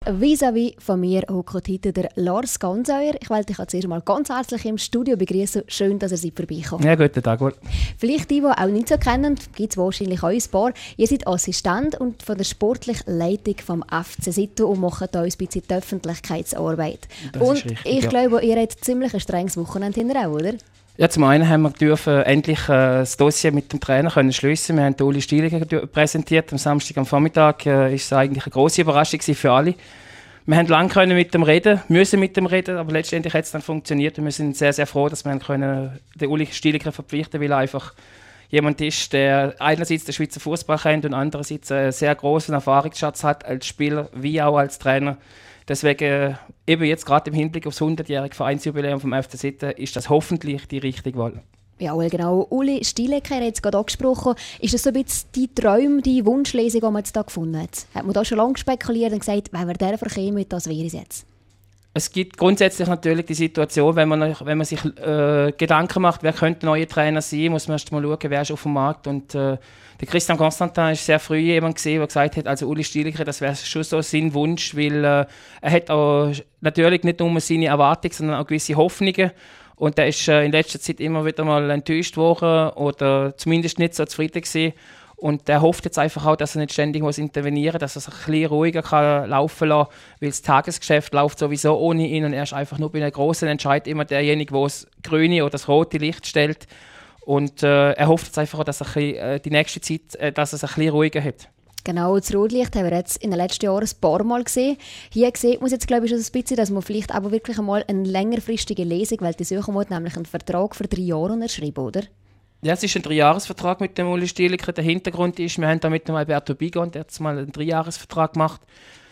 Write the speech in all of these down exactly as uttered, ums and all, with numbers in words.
vis-à-vis von mir hockt heute der Lars Gansauer. Ich wollte dich zuerst mal ganz herzlich im Studio begrüßen. Schön, dass ihr seid vorbeikommt. Ja, guten Tag. Gut. Vielleicht die, die auch nicht so kennen, gibt es wahrscheinlich auch ein paar. Ihr seid Assistent und von der sportlichen Leitung vom F C Sito und macht da ein bisschen die Öffentlichkeitsarbeit. Das und ist richtig, ich ja. glaube, ihr habt ziemlich ein strenges Wochenende hinter auch, oder? Ja, zum einen haben wir dürfen endlich äh, das Dossier mit dem Trainer können schliessen. Wir haben den Uli Stieliger präsentiert am Samstag am Vormittag. Äh, ist eigentlich eine grosse Überraschung für alle. Wir haben lange können mit dem reden, müssen mit dem reden, aber letztendlich hat es dann funktioniert. Und wir sind sehr, sehr froh, dass wir können den Uli Stieliger verpflichten können, weil er einfach jemand ist, der einerseits den Schweizer Fußball kennt und andererseits einen sehr großen Erfahrungsschatz hat als Spieler wie auch als Trainer. Deswegen, eben jetzt gerade im Hinblick auf das hundertjährige Vereinsjubiläum vom F C Sito, ist das hoffentlich die richtige Wahl. Ja, genau. Uli Stieliger hat jetzt gerade angesprochen. Ist das so ein bisschen die Träume, die Wunschlesung, die man jetzt da gefunden hat? Hat man da schon lange spekuliert und gesagt, wenn wir der verkämen, das wäre es jetzt? Es gibt grundsätzlich natürlich die Situation, wenn man, wenn man sich äh, Gedanken macht, wer könnte neue Trainer sein, muss man erst mal schauen, wer ist auf dem Markt. Und äh, der Christian Constantin war sehr früh jemand gesehen, der gesagt hat, also Uli Stieliger, das wäre schon so sein Wunsch, weil äh, er hat auch natürlich nicht nur seine Erwartungen, sondern auch gewisse Hoffnungen. Und er ist äh, in letzter Zeit immer wieder mal enttäuscht worden oder zumindest nicht so zufrieden gewesen. Und er hofft jetzt einfach auch, dass er nicht ständig muss intervenieren muss, dass er sich ein bisschen ruhiger kann laufen lassen kann, weil das Tagesgeschäft läuft sowieso ohne ihn und er ist einfach nur bei einem grossen Entscheid immer derjenige, der das grüne oder das rote Licht stellt. Und äh, er hofft jetzt einfach auch, dass er ein bisschen, äh, die nächste Zeit äh, dass er es ein bisschen ruhiger hat. Genau, das Rotlicht haben wir jetzt in den letzten Jahren ein paar Mal gesehen. Hier sieht man jetzt, glaube ich, schon ein bisschen, dass man vielleicht aber wirklich einmal eine längerfristige Lesung, weil die suchen wir nämlich einen Vertrag für drei Jahre unterschrieben, oder? Ja, es ist ein Dreijahresvertrag mit dem Uli Stieliger. Der Hintergrund ist, wir haben da mit dem Alberto Bigon, der hat mal einen Dreijahresvertrag gemacht.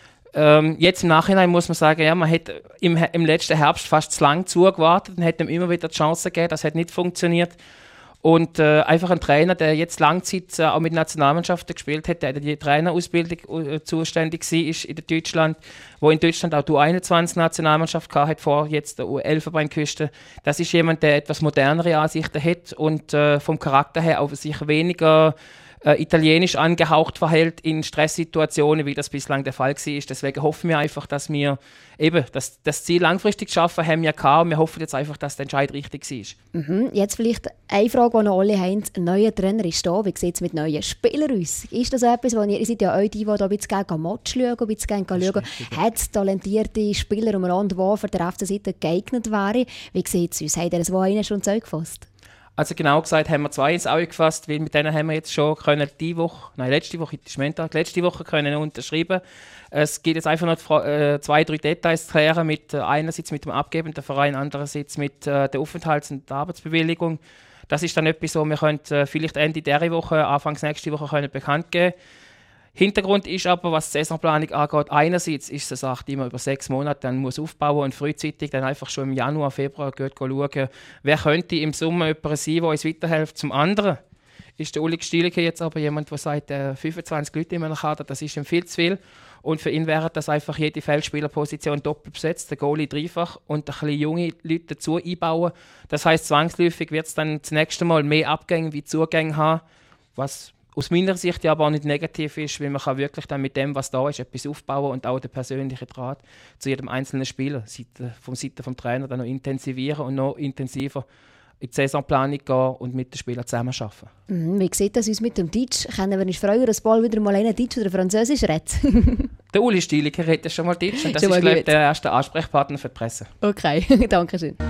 Ähm, jetzt im Nachhinein muss man sagen, ja, man hat im, im letzten Herbst fast zu lange zugewartet und hat ihm immer wieder die Chance gegeben. Das hat nicht funktioniert. Und äh, einfach ein Trainer, der jetzt Langzeit äh, auch mit Nationalmannschaften gespielt hat, der die Trainerausbildung äh, zuständig war in Deutschland, wo in Deutschland auch die U einundzwanzig-Nationalmannschaft hatte, vor jetzt der U elf-Beinküste. Das ist jemand, der etwas modernere Ansichten hat und äh, vom Charakter her auch sich weniger äh, italienisch angehaucht verhält in Stresssituationen, wie das bislang der Fall war. Deswegen hoffen wir einfach, dass wir eben das, das Ziel langfristig schaffen, haben wir gehabt, und wir hoffen jetzt einfach, dass der Entscheid richtig war. Mhm. Jetzt vielleicht eine Frage, die noch alle haben. Ein neuer Trainer ist da. Wie sieht es mit neuen Spielern aus? Ist das etwas, wo ihr, ihr seid ja auch die, die da ein bisschen gerne Match schauen, ein bisschen gerne schauen, hat es talentierte Spieler umeinander, die für den F C Sito geeignet wären? Wie sieht es aus? Habt ihr das Woche schon Zeug gefasst? Also genau gesagt haben wir zwei ins Auge gefasst, weil mit denen haben wir jetzt schon können die Woche, nein letzte Woche, ist Montag, letzte Woche können unterschreiben. Es gibt jetzt einfach noch äh, zwei, drei Details zu klären, mit, äh, einerseits mit dem abgebenden Verein, andererseits mit äh, der Aufenthalts- und der Arbeitsbewilligung. Das ist dann etwas, so wir können äh, vielleicht Ende dieser Woche, Anfangs nächste Woche können bekannt geben. Hintergrund ist aber, was die Saisonplanung angeht, einerseits ist es eine Sache, die man über sechs Monate dann muss aufbauen und frühzeitig dann einfach schon im Januar, Februar geht schauen, wer könnte im Sommer jemand sein, der uns weiterhilft. Zum anderen ist der Uli Stieliger jetzt aber jemand, der sagt, äh, fünfundzwanzig Leute in einem Kader, das ist ihm viel zu viel. Und für ihn wäre das einfach jede Feldspielerposition doppelt besetzt, der Goalie dreifach und ein bisschen junge Leute dazu einbauen. Das heisst, zwangsläufig wird es dann das nächste Mal mehr Abgänge wie Zugänge haben, was aus meiner Sicht ja aber auch nicht negativ ist, weil man kann wirklich dann mit dem, was da ist, etwas aufbauen und auch den persönlichen Draht zu jedem einzelnen Spieler vom Seite vom Trainer dann noch intensivieren und noch intensiver in die Saisonplanung gehen und mit den Spielern zusammenarbeiten. Mhm, wie sieht das aus mit dem Deutsch? Können wir uns freuen, dass Ball wieder mal einen Deutsch oder Französisch redet? Der Uli Stieliger redet schon mal Deutsch und das ist, glaube ich, der erste Ansprechpartner für die Presse. Okay, danke schön.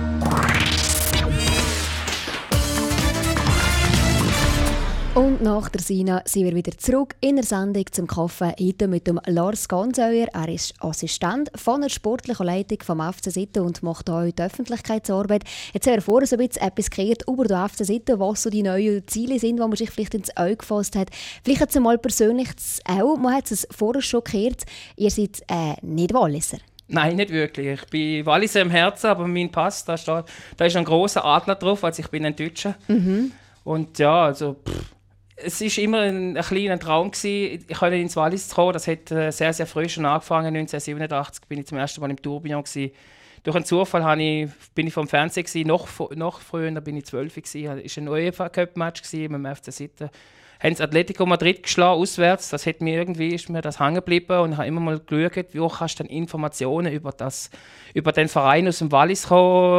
Und nach der Sina sind wir wieder zurück in der Sendung zum Kaffee. Heute mit dem Lars Gansauer. Er ist Assistent von der sportlichen Leitung vom F C Sito und macht hier heute Öffentlichkeitsarbeit. Jetzt haben wir vorher so ein bisschen etwas gehört über den F C Sito, was so die neuen Ziele sind, die man sich vielleicht ins Auge gefasst hat. Vielleicht hat es mal persönlich auch, man hat es vorher schon gehört, ihr seid äh, nicht Walliser. Nein, nicht wirklich. Ich bin Walliser im Herzen, aber mein Pass, da, steht, da ist ein grosser Adler drauf, also ich bin ein Deutscher. Mhm. Und ja, also pff, es war immer ein, ein kleiner Traum gewesen, ich konnte ins Wallis zu kommen. Das hat äh, sehr, sehr früh schon angefangen. neunzehnhundertsiebenundachtzig bin ich zum ersten Mal im Tourbillon gewesen. Durch einen Zufall habe ich, bin ich vom Fernsehen gewesen, noch, noch früher, da bin ich zwölf gewesen. Es war ein UEFA-Cup-Match mit dem F C Sito. haben sie Atletico Madrid geschlagen, auswärts. Das hat mir irgendwie, ist mir das hängen geblieben und ich habe immer mal geschaut, wie kannst du dann Informationen über, das, über den Verein aus dem Wallis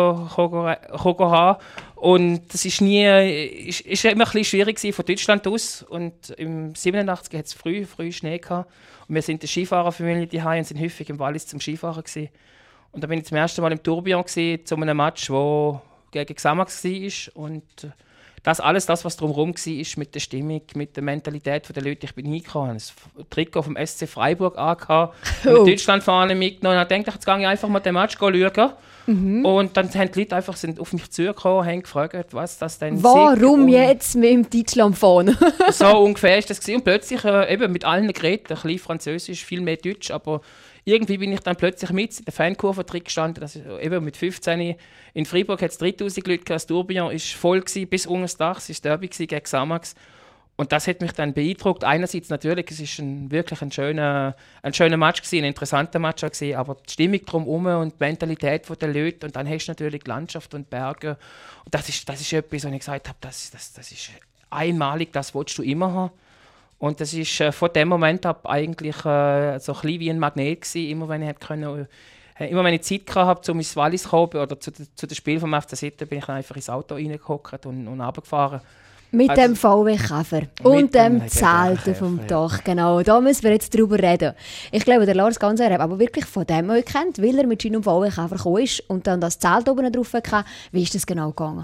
haben. Und das ist nie, ist, ist immer ein bisschen schwierig gewesen, von Deutschland aus. Und im siebenundachtzig hat es früh, früh Schnee gehabt. Und wir sind eine Skifahrerfamilie daheim und sind häufig im Wallis zum Skifahren gewesen. Und da bin ich zum ersten Mal im Tourbillon gewesen, zu einem Match, wo gegen Xamax war. Und das alles, das, was drumherum war, mit der Stimmung, mit der Mentalität der Leute. Ich bin hingekommen, ich habe ein Trikot vom S C Freiburg angehabt, oh. mit Deutschlandfahne mitgenommen. Und dann dachte ich, jetzt gehe ich einfach mal den Match schauen. Mhm. Und dann sind die Leute einfach sind auf mich zugekommen, haben gefragt, was das denn Warum jetzt mit dem Deutschlandfahne? So ungefähr war das. Und plötzlich äh, eben mit allen Geräten, ein bisschen Französisch, viel mehr Deutsch, aber irgendwie bin ich dann plötzlich mit in der Fankurve drin gestanden. Das ist, eben mit fünfzehn in Freiburg hat es dreitausend Leute, das Tourbillon war voll gewesen, bis unter das Dach. Es war Derby gegen Xamax. Und das hat mich dann beeindruckt. Einerseits natürlich, es war ein, wirklich ein schöner, ein schöner Match gewesen, ein interessanter Match gewesen, aber die Stimmung drumherum und die Mentalität der Leute und dann hast du natürlich die Landschaft und die Berge. Und das ist, das ist etwas, wo ich gesagt habe, das, das, das ist einmalig, das willst du immer haben. Und das ist äh, von dem Moment ab eigentlich äh, so ein bisschen wie ein Magnet gewesen. Immer wenn ich können, äh, immer wenn ich Zeit hatte, um ins Wallis zu kommen oder zu, zu dem Spiel vom F C Sitte, bin ich dann einfach ins Auto reingehockt und, und runtergefahren. Mit also, dem V W-Käfer und dem Zelten vom Dach, genau. Da müssen wir jetzt drüber reden. Ich glaube, der Lars Ganser hat aber wirklich von dem auch gekannt, weil er mit seinem V W-Käfer gekommen ist und dann das Zelt oben drauf hatte. Wie ist das genau gegangen?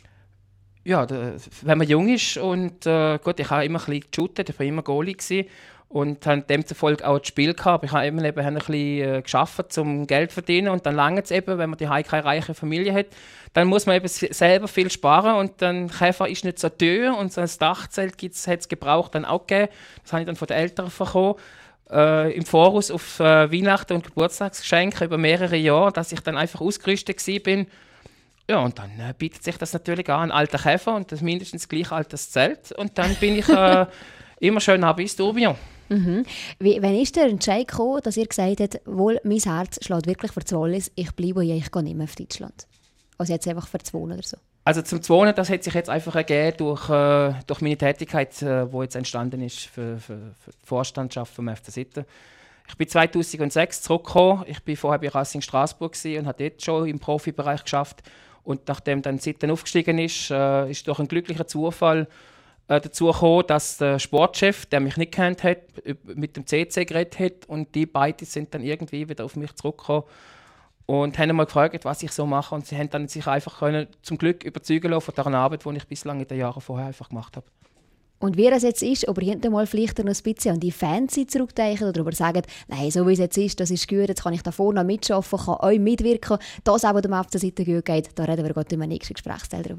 Ja, da, wenn man jung ist und äh, gut, ich habe immer ein bisschen geshootet, ich war immer Goalie gewesen und habe demzufolge auch das Spiel gehabt. Ich habe eben, eben ein bisschen äh, gearbeitet, um Geld zu verdienen und dann lange es eben, wenn man die keine reiche Familie hat, dann muss man eben selber viel sparen und dann Käfer ist nicht so teuer und so ein Dachzelt hat es gebraucht dann auch gegeben. Das habe ich dann von den Eltern bekommen. Äh, im Voraus auf äh, Weihnachten und Geburtstagsgeschenke über mehrere Jahre, dass ich dann einfach ausgerüstet war. Ja, und dann äh, bietet sich das natürlich an, ein alter Käfer und das mindestens gleich altes Zelt. Und dann bin ich äh, immer schön nach bis Tourbillon. Mhm. Wie, wann ist der Entscheid gekommen, dass ihr gesagt habt, wohl, mein Herz schlägt wirklich für das Wallis, ich bleibe hier, ich gehe nicht mehr auf Deutschland? Also jetzt einfach für das Wohnen oder so? Also zum Wohnen, das hat sich jetzt einfach ergeben durch, äh, durch meine Tätigkeit, die äh, jetzt entstanden ist für, für, für die Vorstandschaft vom F C Sitte. Ich bin zweitausendsechs zurückgekommen. Ich war vorher bei Racing Straßburg und habe dort schon im Profibereich geschafft. Und nachdem dann Sitten aufgestiegen ist, äh, ist durch einen glücklichen Zufall äh, dazu gekommen, dass der Sportchef, der mich nicht kennt hat, mit dem C C geredet hat. Und die beiden sind dann irgendwie wieder auf mich zurückgekommen und haben mal gefragt, was ich so mache. Und sie haben dann sich einfach können, zum Glück überzeugen lassen von der Arbeit, die ich bislang in den Jahren vorher einfach gemacht habe. Und wie das jetzt ist, ob ihr hinterher vielleicht noch ein bisschen an die Fanzeit zurückdenken oder ob ihr sagt, nein, so wie es jetzt ist, das ist gut, jetzt kann ich da vorne mitarbeiten, kann euch mitwirken, dass auch dem F C Sitte gut geht, da reden wir gerade im nächsten Gesprächsteil drüber.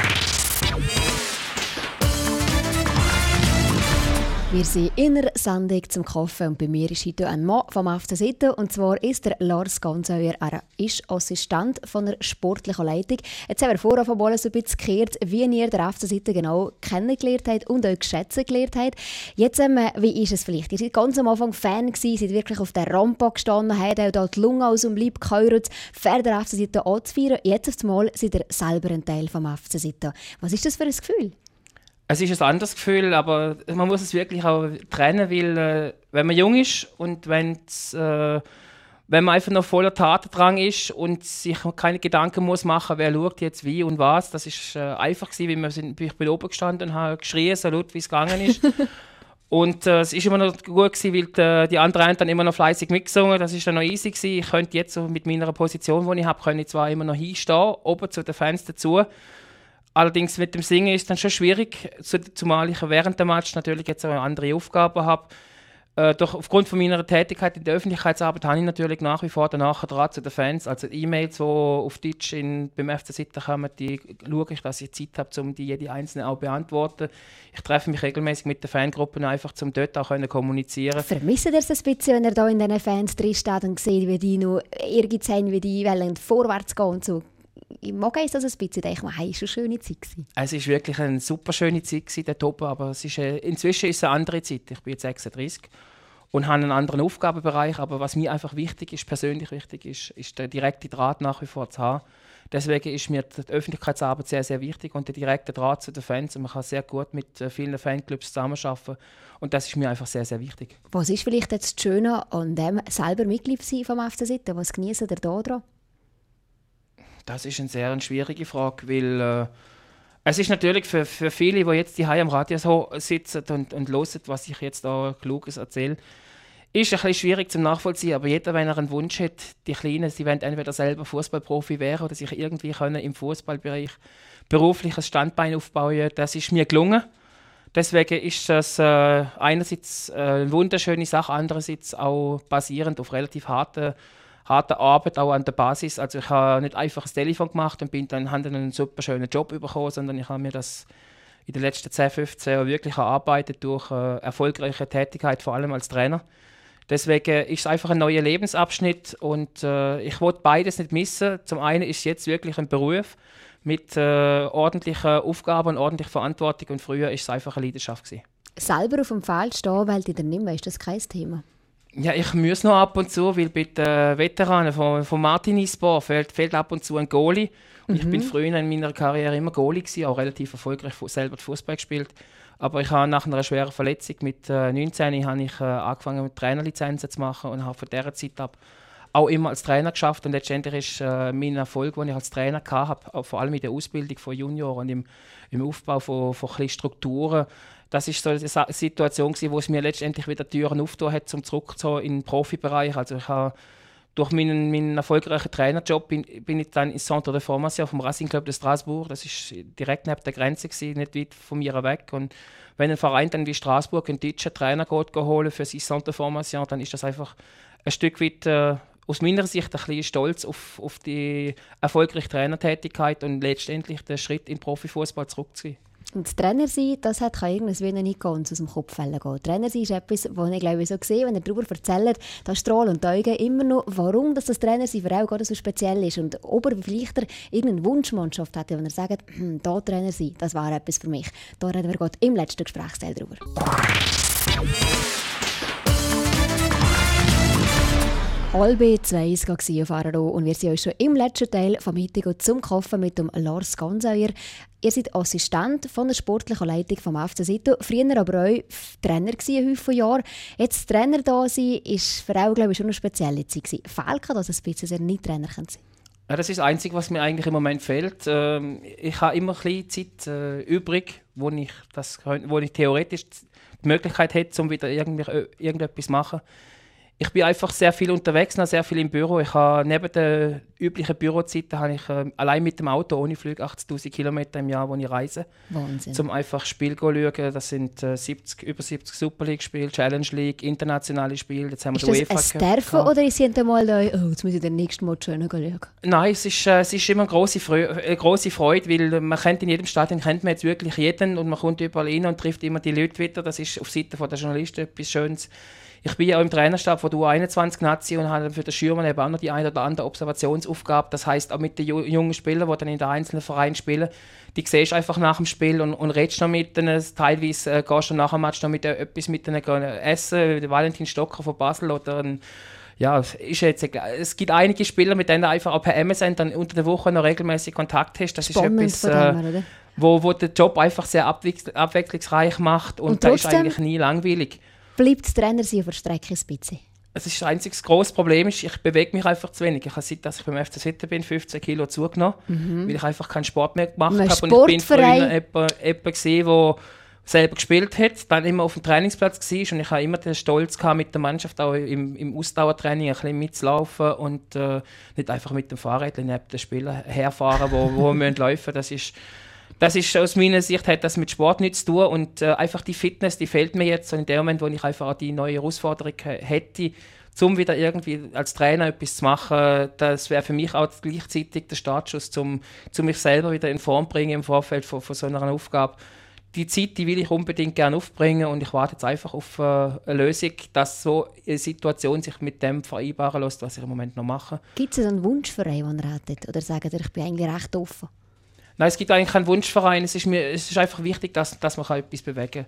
Wir sind in der Sendung zum Kaffee und bei mir ist heute ein Mann vom F C Sitte und zwar ist der Lars Ganzauer. Er ist Assistent von der sportlichen Leitung. Jetzt haben wir vorher von mal so ein bisschen gehört, wie ihr den F C Sitte genau kennengelernt habt und euch schätzen gelernt habt. Jetzt, ähm, wie ist es vielleicht? Ihr seid ganz am Anfang Fan gewesen, seid wirklich auf der Rampe gestanden, habt auch da die Lunge aus dem Leib gehört, für den F C Sitte anzufeiern. Jetzt auf einmal seid ihr selber ein Teil vom F C Sitte. Was ist das für ein Gefühl? Es ist ein anderes Gefühl, aber man muss es wirklich auch trennen, weil äh, wenn man jung ist und wenn's, äh, wenn man einfach noch voller Tatendrang ist und sich keine Gedanken muss machen, wer schaut jetzt wie und was, das ist äh, einfach gewesen, weil wir sind, ich bin oben gestanden und habe geschrien, so laut wie es gegangen ist. Und äh, es ist immer noch gut gewesen, weil die, die anderen haben dann immer noch fleißig mitgesungen, das ist dann noch easy gewesen. Ich könnte jetzt so mit meiner Position, die ich habe, könnte ich zwar immer noch hinstehen, oben zu den Fans dazu. Allerdings mit dem Singen ist es dann schon schwierig, zumal ich während dem Match natürlich jetzt auch eine andere Aufgabe habe. Äh, doch aufgrund von meiner Tätigkeit in der Öffentlichkeitsarbeit habe ich natürlich nach wie vor danach dran zu den Fans. Also E-Mails, die auf Deutsch in, beim F C Sitte kommen, die schaue ich, dass ich Zeit habe, um die jede einzelne auch zu beantworten. Ich treffe mich regelmäßig mit den Fangruppen einfach, um dort auch können kommunizieren. Vermisst ihr es ein bisschen, wenn ihr da in diesen Fans drinsteht und seht, wie die noch Ehrgeiz haben, wie die wollen vorwärts gehen und so? Ich mag es das ein bisschen, denke ich, hey, es war eine schöne Zeit. Es war wirklich eine super schöne Zeit dort oben, aber es ist, äh, inzwischen ist es eine andere Zeit. Ich bin jetzt sechsunddreißig und habe einen anderen Aufgabenbereich. Aber was mir einfach wichtig ist, persönlich wichtig ist, ist der direkte Draht nach wie vor zu haben. Deswegen ist mir die Öffentlichkeitsarbeit sehr, sehr wichtig und der direkte Draht zu den Fans. Und man kann sehr gut mit äh, vielen Fanclubs zusammenarbeiten. Und das ist mir einfach sehr, sehr wichtig. Was ist vielleicht jetzt das Schöne an dem, selber Mitglied sein vom F C Sitten? Was genießen ihr da dran? Das ist eine sehr schwierige Frage, weil äh, es ist natürlich für, für viele, die jetzt hier am Radio so sitzen und, und hören, was ich jetzt da Kluges erzähle, ist ein bisschen schwierig zum Nachvollziehen. Aber jeder, wenn er einen Wunsch hat, die Kleinen, sie wollen entweder selber Fußballprofi werden oder sich irgendwie können im Fußballbereich berufliches Standbein aufbauen. Das ist mir gelungen. Deswegen ist das äh, einerseits äh, eine wunderschöne Sache, andererseits auch basierend auf relativ harten harte Arbeit auch an der Basis. Also ich habe nicht einfach ein Telefon gemacht und bin dann, habe dann einen super schönen Job bekommen, sondern ich habe mir das in den letzten zehn, fünfzehn Jahren wirklich erarbeitet durch äh, erfolgreiche Tätigkeit, vor allem als Trainer. Deswegen ist es einfach ein neuer Lebensabschnitt und äh, ich wollte beides nicht missen. Zum einen ist es jetzt wirklich ein Beruf mit äh, ordentlichen Aufgaben und ordentlicher Verantwortung und früher war es einfach eine Leidenschaft gewesen. Selber auf dem Feld stehen, weil die dann nicht mehr, ist das kein Thema? Ja, ich muss noch ab und zu, weil bei den Veteranen von, von Martinispor fehlt, fehlt ab und zu ein Goalie. Und mhm. Ich bin früher in meiner Karriere immer Goalie gewesen, auch relativ erfolgreich selber Fußball gespielt. Aber ich habe nach einer schweren Verletzung mit äh, neunzehn habe ich äh, angefangen mit Trainerlizenzen zu machen und habe von dieser Zeit ab auch immer als Trainer geschafft. Und letztendlich ist äh, mein Erfolg, den ich als Trainer hatte, vor allem in der Ausbildung von Junioren und im, im Aufbau von, von ein bisschen Strukturen. Das war so eine Situation, wo es mir letztendlich wieder Türen aufgetan hat, um zurückzukommen in den Profibereich. Also ich habe durch meinen, meinen erfolgreichen Trainerjob bin, bin ich dann ins Centre de Formation vom Racing Club de Strasbourg. Das ist direkt neben der Grenze gewesen, nicht weit von mir weg. Und wenn ein Verein dann wie Straßburg einen deutschen Trainer geht, holen für sein Centre de Formation, dann ist das einfach ein Stück weit äh, aus meiner Sicht ein bisschen stolz auf, auf die erfolgreiche Trainertätigkeit und letztendlich den Schritt in den Profifußball zurückzugehen. Und Trainer sein, das hat kann irgendwie nicht ganz aus dem Kopf gehen. Trainer sein ist etwas, was ich glaube ich so sehe, wenn ihr darüber erzählt, da strahlen und Augen immer noch, warum das, das Trainer sein für auch gerade so speziell ist und ob er vielleicht irgendeine Wunschmannschaft hat, wenn er sagt, hm, da Trainer sein, das war etwas für mich. Da reden wir gerade im letzten Gesprächsteil drüber. Halb zwei war auf Araro und wir sind euch schon im letzten Teil vom Hittigo zum Kaffee mit dem Lars Gansauer. Ihr seid Assistent von der sportlichen Leitung vom F C Sitten, früher aber auch Trainer gewesen, häufig Jahre. Jetzt Trainer da sein, ist für auch, glaube ich, schon eine spezielle Zeit gewesen. Fehlt das ein bisschen, dass ihr nicht Trainer sein könnt? Ja, das ist das Einzige, was mir eigentlich im Moment fehlt. Ähm, ich habe immer ein bisschen Zeit äh, übrig, wo ich, das, wo ich theoretisch die Möglichkeit hätte, um wieder irgendetwas zu machen. Ich bin einfach sehr viel unterwegs, sehr viel im Büro. Ich habe neben den üblichen Bürozeiten habe ich äh, allein mit dem Auto ohne Flug achtzigtausend Kilometer im Jahr, wo ich reise. Wahnsinn. Zum einfach Spiel zu schauen. Das sind äh, siebzig, über siebzig Super League-Spiele, Challenge League, internationale Spiele. Jetzt haben wir ist das ein Sterfen oder ist es einmal da, oh, jetzt muss ich den nächsten Mal schön schauen? Nein, es ist, äh, es ist immer eine grosse, Freude, eine grosse Freude, weil man kennt in jedem Stadion kennt man jetzt wirklich jeden und man kommt überall rein und trifft immer die Leute wieder. Das ist auf Seite der Journalisten etwas Schönes. Ich bin ja auch im Trainerstab von der U einundzwanzig Nazi und habe für den Schürmann eben auch noch die eine oder andere Observationsaufgabe. Das heisst, auch mit den jungen Spielern, die dann in den einzelnen Vereinen spielen, die siehst du einfach nach dem Spiel und, und redest noch mit denen. Teilweise äh, gehst du nach dem Match noch mit, äh, etwas mit denen essen, wie der Valentin Stocker von Basel oder ein ja, ist jetzt egal. Es gibt einige Spieler, mit denen du einfach auch per M S N dann unter der Woche noch regelmäßig Kontakt hast. Das Spannend ist etwas, äh, dem, wo, wo den Job einfach sehr abwechsl- abwechslungsreich macht und, und da ist eigentlich nie langweilig. Bleibt das Trainer sein auf der Strecke ein bisschen? Es ist das einzige grosse Problem, ist, ich bewege mich einfach zu wenig. Ich habe seit dass ich beim F C Sitten bin, fünfzehn Kilo zugenommen, mhm. weil ich einfach keinen Sport mehr gemacht habe. Und ich bin früher jemand gesehen, der selber gespielt hat, dann immer auf dem Trainingsplatz war und ich hatte immer den Stolz gehabt, mit der Mannschaft auch im, im Ausdauertraining ein bisschen mitzulaufen und äh, nicht einfach mit dem Fahrrad neben den Spielern herfahren, wo, wo wir laufen. Das ist Das ist aus meiner Sicht hat das mit Sport nichts zu tun und äh, einfach die Fitness, die fehlt mir jetzt und in dem Moment, wo ich einfach auch die neue Herausforderung hätte, um wieder irgendwie als Trainer etwas zu machen, das wäre für mich auch gleichzeitig der Startschuss, um mich selber wieder in Form zu bringen im Vorfeld von, von so einer Aufgabe. Die Zeit, die will ich unbedingt gerne aufbringen und ich warte jetzt einfach auf äh, eine Lösung, dass so eine Situation sich mit dem vereinbaren lässt, was ich im Moment noch mache. Gibt es einen Wunschverein, den ihr hättet? Oder sagt ihr, ich bin eigentlich recht offen? Nein, es gibt eigentlich keinen Wunschverein. Es ist, mir, es ist einfach wichtig, dass, dass man etwas bewegen kann.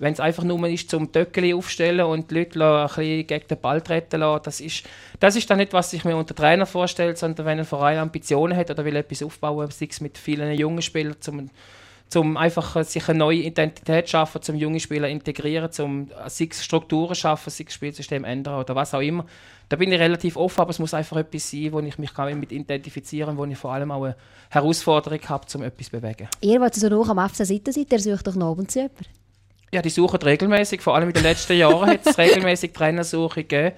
Wenn es einfach nur ist, zum Töckeli aufstellen und die Leute ein bisschen gegen den Ball treten lassen, das ist, das ist dann nicht, was ich mir unter Trainer vorstelle, sondern wenn ein Verein Ambitionen hat oder will etwas aufbauen, sei es mit vielen jungen Spielern, zum, zum einfach sich eine neue Identität schaffen, zum junge Spieler integrieren, zum sei es Strukturen schaffen, sei es Spielsystem ändern oder was auch immer. Da bin ich relativ offen, aber es muss einfach etwas sein, wo ich mich mit identifizieren kann, wo ich vor allem auch eine Herausforderung habe, um etwas zu bewegen. Ihr, die so noch am F C Sitten seid, ihr sucht doch noch ab und zu jemanden? Ja, die suchen regelmäßig. Vor allem in den letzten Jahren hat es regelmäßig Trainersuche gegeben.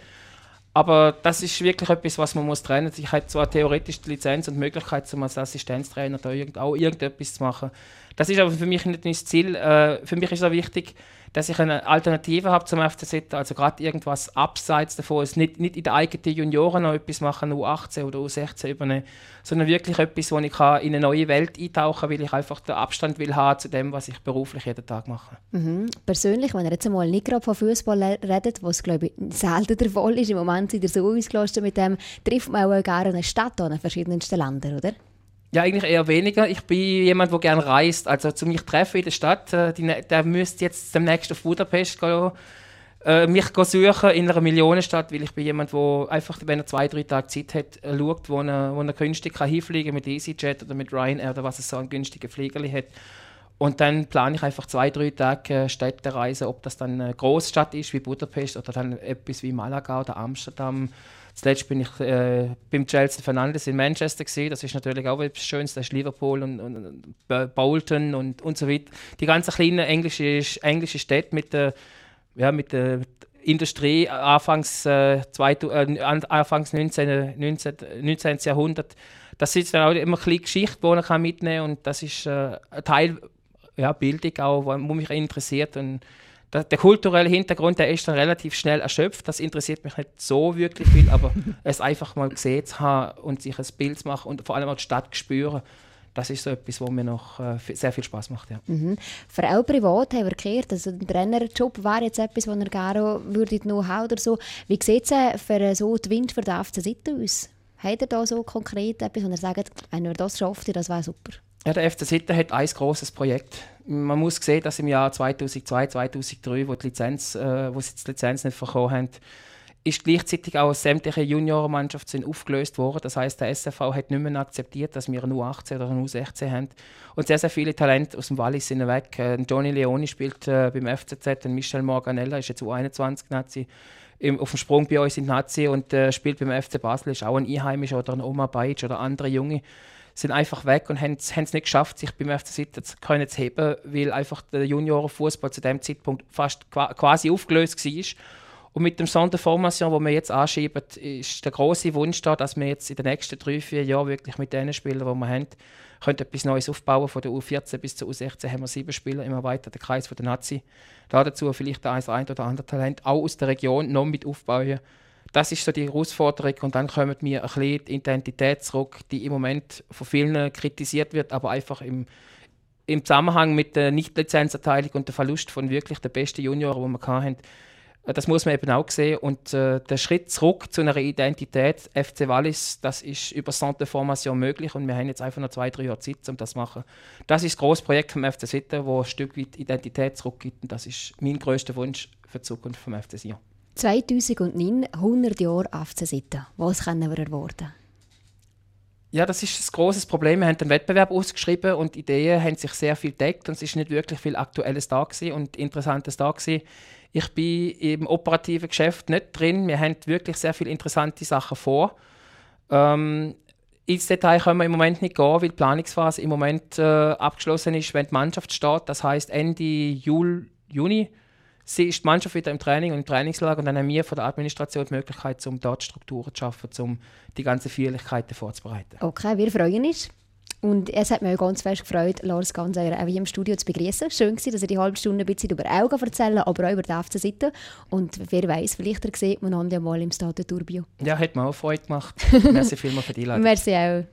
Aber das ist wirklich etwas, was man muss trennen muss. Ich habe zwar theoretisch die Lizenz und die Möglichkeit, als Assistenztrainer da irgend, auch irgendetwas zu machen. Das ist aber für mich nicht das Ziel. Äh, für mich ist es auch wichtig, dass ich eine Alternative habe zum F C Sitten. Also gerade irgendwas abseits davon. Es nicht, nicht in den eigenen Junioren noch etwas machen, U achtzehn oder U sechzehn übernehmen, sondern wirklich etwas, wo ich in eine neue Welt eintauchen kann, weil ich einfach den Abstand will haben zu dem, was ich beruflich jeden Tag mache. Mhm. Persönlich, wenn ihr jetzt einmal nicht gerade von Fußball redet, was glaube ich selten der Fall ist, im Moment seid ihr so ausgelastet mit dem, trifft man auch gerne eine Stadt an den verschiedensten Ländern, oder? Ja, eigentlich eher weniger. Ich bin jemand, der gerne reist. Also zu mich treffen in der Stadt, äh, die, der müsste jetzt demnächst auf Budapest gehen, äh, mich suchen in einer Millionenstadt, weil ich bin jemand, der einfach, wenn er zwei, drei Tage Zeit hat, äh, schaut, wo er, wo er günstig kann hinfliegen kann, mit EasyJet oder mit Ryanair oder was es so an günstigen Fliegerli hat. Und dann plane ich einfach zwei, drei Tage äh, Städtereisen, ob das dann eine Großstadt ist wie Budapest oder dann etwas wie Malaga oder Amsterdam. Zuletzt bin ich äh, beim Chelsea Fernandes in Manchester gewesen. Das ist natürlich auch etwas Schönes. Das ist Liverpool und, und, und Bolton und, und so weiter. Die ganzen kleinen englischen englische Städte mit der, ja, mit der Industrie Anfangs, äh, zweitausend, äh, Anfangs neunzehnten. neunzehnten. Jahrhundert. Das ist dann auch immer eine kleine Geschichte, die man mitnehmen kann. Und das ist äh, ein Teil ja, Bildung auch, was mich interessiert. Und der, der kulturelle Hintergrund, der ist dann relativ schnell erschöpft. Das interessiert mich nicht so wirklich viel, aber es einfach mal gesehen zu haben und sich ein Bild zu machen und vor allem auch die Stadt zu spüren, das ist so etwas, was mir noch äh, sehr viel Spaß macht. Ja. Mhm. Für auch privat haben wir gehört, also ein Trainerjob wäre jetzt etwas, was ihr gerne würdet noch haben oder so. Wie sieht es für so die Wind für den F C Sitten aus? Habt ihr da so konkret etwas, wo ihr sagt, wenn ihr das schafft, das wäre super? Ja, der F C Sitten hat ein grosses Projekt. Man muss sehen, dass im Jahr zweitausendzwei, zweitausenddrei, wo, die Lizenz, äh, wo sie die Lizenz nicht bekommen haben, ist gleichzeitig auch sämtliche Juniorenmannschaften aufgelöst worden. Das heisst, der S F V hat nicht mehr akzeptiert, dass wir eine U achtzehn oder eine U sechzehn haben. Und sehr, sehr viele Talente aus dem Wallis sind weg. Äh, Johnny Leoni spielt äh, beim F C Z, und Michel Morganella ist jetzt U einundzwanzig Nazi. Im, auf dem Sprung bei uns in Nazi und äh, spielt beim F C Basel, ist auch ein Einheimischer oder ein Oma Bajic oder andere Junge. Sind einfach weg und haben es nicht geschafft, sich beim F C Sitten zu, können zu heben, weil einfach der Juniorenfußball zu dem Zeitpunkt fast quasi aufgelöst war. Und mit dem Sonderformation, den wir jetzt anschieben, ist der grosse Wunsch da, dass wir jetzt in den nächsten drei, vier Jahren wirklich mit den Spielern, die wir haben, können etwas Neues aufbauen. Von der U vierzehn bis zur U sechzehn haben wir sieben Spieler im erweiterten Kreis von der Nazi. Da dazu vielleicht ein, ein oder andere Talent auch aus der Region noch mit aufbauen. Das ist so die Herausforderung. Und dann kommen wir ein bisschen die Identität zurück, die im Moment von vielen kritisiert wird, aber einfach im, im Zusammenhang mit der Nicht-Lizenzerteilung und dem Verlust von wirklich den besten Junioren, die wir hatten. Das muss man eben auch sehen. Und äh, der Schritt zurück zu einer Identität F C Wallis, das ist über Centre de Formation möglich. Und wir haben jetzt einfach noch zwei, drei Jahre Zeit, um das zu machen. Das ist das grosse Projekt vom F C Sitten, das ein Stück weit Identität zurückgibt. Und das ist mein grösster Wunsch für die Zukunft vom F C Sion. zweitausendneun, hundert Jahre F C Sitten. Was können wir erwarten? Ja, das ist ein grosses Problem. Wir haben den Wettbewerb ausgeschrieben und die Ideen haben sich sehr viel gedeckt. Und es ist nicht wirklich viel Aktuelles da gewesen und Interessantes da gewesen. Ich bin im operativen Geschäft nicht drin. Wir haben wirklich sehr viele interessante Sachen vor. Ähm, ins Detail können wir im Moment nicht gehen, weil die Planungsphase im Moment äh, abgeschlossen ist, wenn die Mannschaft steht. Das heisst, Ende Juli, Juni sie ist die Mannschaft wieder im Training und im Trainingslager. Und dann haben wir von der Administration die Möglichkeit, um dort Strukturen zu schaffen, um die ganzen Feierlichkeiten vorzubereiten. Okay, wir freuen uns. Und es hat mich auch ganz fest gefreut, Lars Ganseyer auch hier im Studio zu begrüßen. Schön war, dass er die halbe Stunde ein bisschen über Augen erzählen, aber auch über den F C Sitten. Und wer weiss, vielleicht sieht man einander mal im Stade Tourbillon. Ja, hat mir auch Freude gemacht. Merci vielmals für die Einladung. Merci auch.